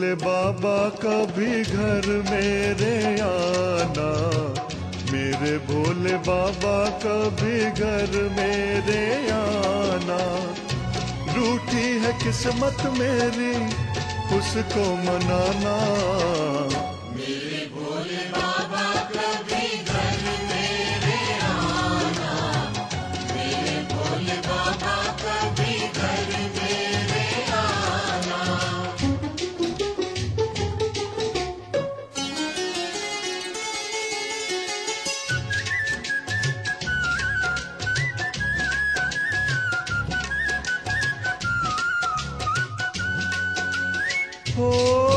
भोले बाबा कभी घर मेरे आना, मेरे भोले बाबा कभी घर मेरे आना। रूठी है किस्मत मेरी उसको मनाना, मेरे भोले बाबा कभी घर मेरे आना, मेरे भोले बाबा कभी घर मेरे आना। हो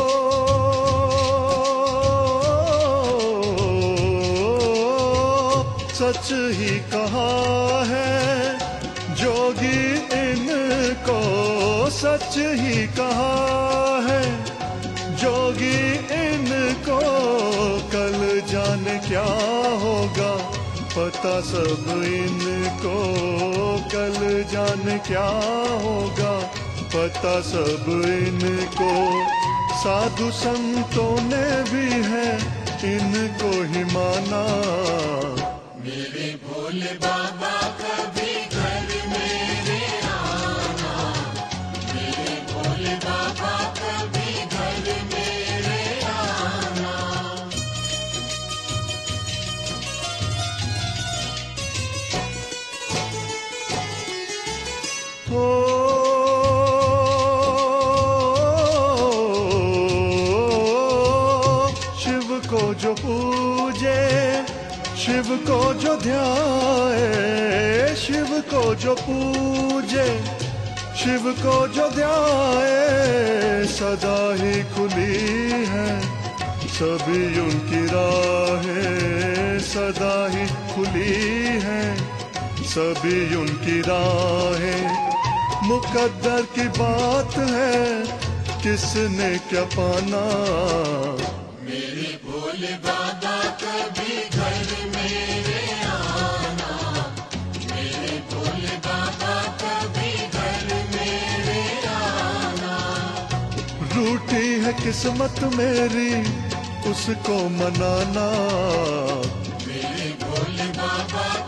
सच ही कहा है जोगी इनको, सच ही कहा है जोगी इनको। कल जाने क्या होगा पता सब इनको, कल जाने क्या होगा पता सब इनको। साधु संतों ने भी है इनको ही माना, मेरे भोले बाबा कभी घर मेरे आना, मेरे भोले बाबा कभी घर मेरे आना। हो शिव को जो पूजे, शिव को जो ध्याए, शिव को जो पूजे, शिव को जो ध्याए, सदा ही खुली है सभी उनकी राहें, सदा ही खुली है सभी उनकी राहें। मुकद्दर की बात है किसने क्या पाना, मेरे भोले बाबा कभी घर मेरे आना, मेरे भोले बाबा कभी घर मेरे आना। रूठी है किस्मत मेरी उसको मनाना, मेरे भोले बाबा